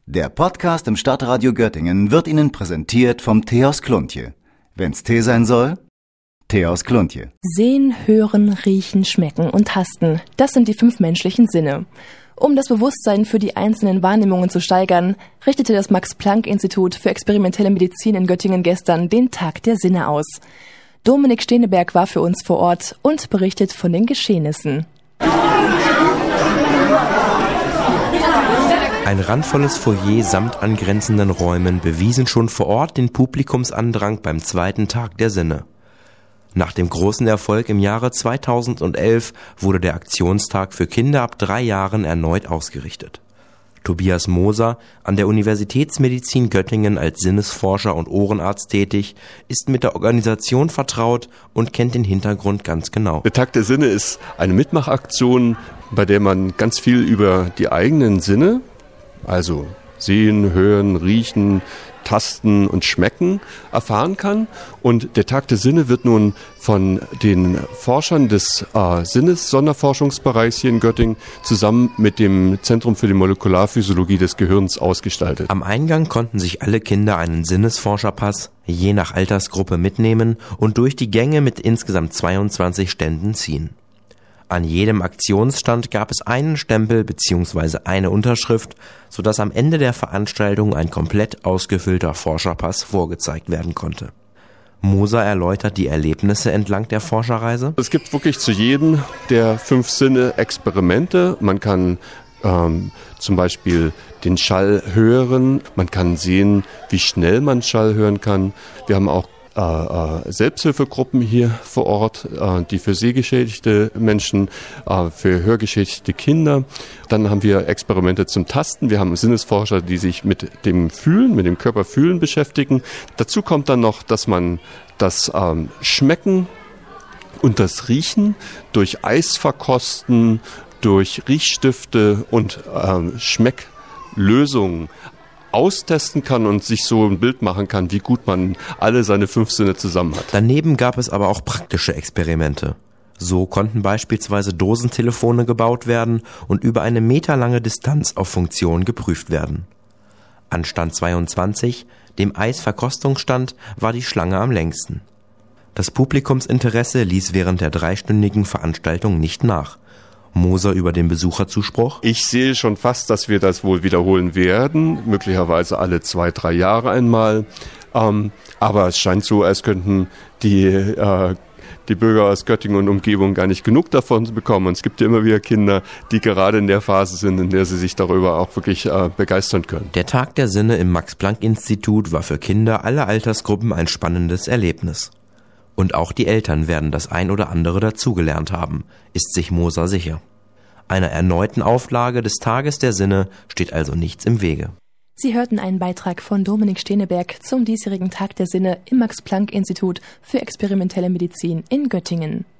Der Podcast im Stadtradio Göttingen wird Ihnen präsentiert vom Tee aus Kluntje. Wenn's Tee sein soll, Tee aus Kluntje. Sehen, hören, riechen, schmecken und tasten. Das sind die 5 menschlichen Sinne. Um das Bewusstsein für die einzelnen Wahrnehmungen zu steigern, richtete das Max-Planck-Institut für experimentelle Medizin in Göttingen gestern den Tag der Sinne aus. Dominik Steneberg war für uns vor Ort und berichtet von den Geschehnissen. Ein randvolles Foyer samt angrenzenden Räumen bewiesen schon vor Ort den Publikumsandrang beim zweiten Tag der Sinne. Nach dem großen Erfolg im Jahre 2011 wurde der Aktionstag für Kinder ab 3 Jahren erneut ausgerichtet. Tobias Moser, an der Universitätsmedizin Göttingen als Sinnesforscher und Ohrenarzt tätig, ist mit der Organisation vertraut und kennt den Hintergrund ganz genau. Der Tag der Sinne ist eine Mitmachaktion, bei der man ganz viel über die eigenen Sinne, also sehen, hören, riechen, tasten und schmecken, erfahren kann. Und der Tag der Sinne wird nun von den Forschern des Sinnes-Sonderforschungsbereichs hier in Göttingen zusammen mit dem Zentrum für die Molekularphysiologie des Gehirns ausgestaltet. Am Eingang konnten sich alle Kinder einen Sinnesforscherpass je nach Altersgruppe mitnehmen und durch die Gänge mit insgesamt 22 Ständen ziehen. An jedem Aktionsstand gab es einen Stempel bzw. eine Unterschrift, sodass am Ende der Veranstaltung ein komplett ausgefüllter Forscherpass vorgezeigt werden konnte. Moser erläutert die Erlebnisse entlang der Forscherreise. Es gibt wirklich zu jedem der 5 Sinne Experimente. Man kann zum Beispiel den Schall hören, man kann sehen, wie schnell man Schall hören kann. Wir haben auch Selbsthilfegruppen hier vor Ort, die für sehgeschädigte Menschen, für hörgeschädigte Kinder. Dann haben wir Experimente zum Tasten. Wir haben Sinnesforscher, die sich mit dem Fühlen, mit dem Körperfühlen beschäftigen. Dazu kommt dann noch, dass man das Schmecken und das Riechen durch Eis verkosten, durch Riechstifte und Schmecklösungen austesten kann und sich so ein Bild machen kann, wie gut man alle seine 5 Sinne zusammen hat. Daneben gab es aber auch praktische Experimente. So konnten beispielsweise Dosentelefone gebaut werden und über eine meterlange Distanz auf Funktion geprüft werden. An Stand 22, dem Eisverkostungsstand, war die Schlange am längsten. Das Publikumsinteresse ließ während der 3-stündigen Veranstaltung nicht nach. Moser über den Besucherzuspruch. Ich sehe schon fast, dass wir das wohl wiederholen werden, möglicherweise alle 2-3 Jahre einmal. Aber es scheint so, als könnten die Bürger aus Göttingen und Umgebung gar nicht genug davon bekommen. Und es gibt ja immer wieder Kinder, die gerade in der Phase sind, in der sie sich darüber auch wirklich begeistern können. Der Tag der Sinne im Max-Planck-Institut war für Kinder aller Altersgruppen ein spannendes Erlebnis. Und auch die Eltern werden das ein oder andere dazugelernt haben, ist sich Moser sicher. Einer erneuten Auflage des Tages der Sinne steht also nichts im Wege. Sie hörten einen Beitrag von Dominik Steneberg zum diesjährigen Tag der Sinne im Max-Planck-Institut für experimentelle Medizin in Göttingen.